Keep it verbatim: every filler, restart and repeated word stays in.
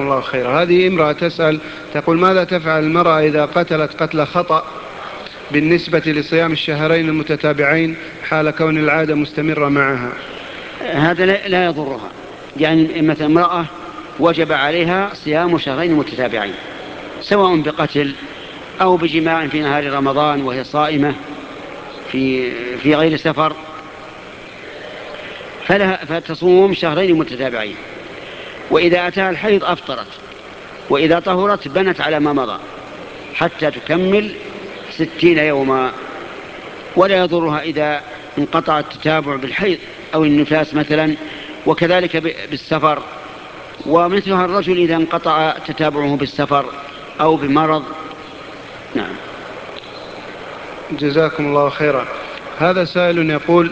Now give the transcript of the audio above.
الله خيرا. هذه امرأة تسأل تقول: ماذا تفعل المرأة إذا قتلت قتل خطأ بالنسبة لصيام الشهرين المتتابعين حال كون العادة مستمرة معها؟ هذا لا يضرها، يعني مثل امرأة وجب عليها صيام شهرين متتابعين سواء بقتل أو بجماع في نهار رمضان وهي صائمة في, في غير سفر، فلها فتصوم شهرين متتابعين، وإذا أتاها الحيض أفطرت، وإذا طهرت بنت على ما مضى حتى تكمل ستين يوما، ولا يضرها إذا انقطع التتابع بالحيض أو النفاس مثلا، وكذلك بالسفر. ومثلها الرجل إذا انقطع تتابعه بالسفر أو بمرض. نعم. جزاكم الله خيرا. هذا سائل يقول: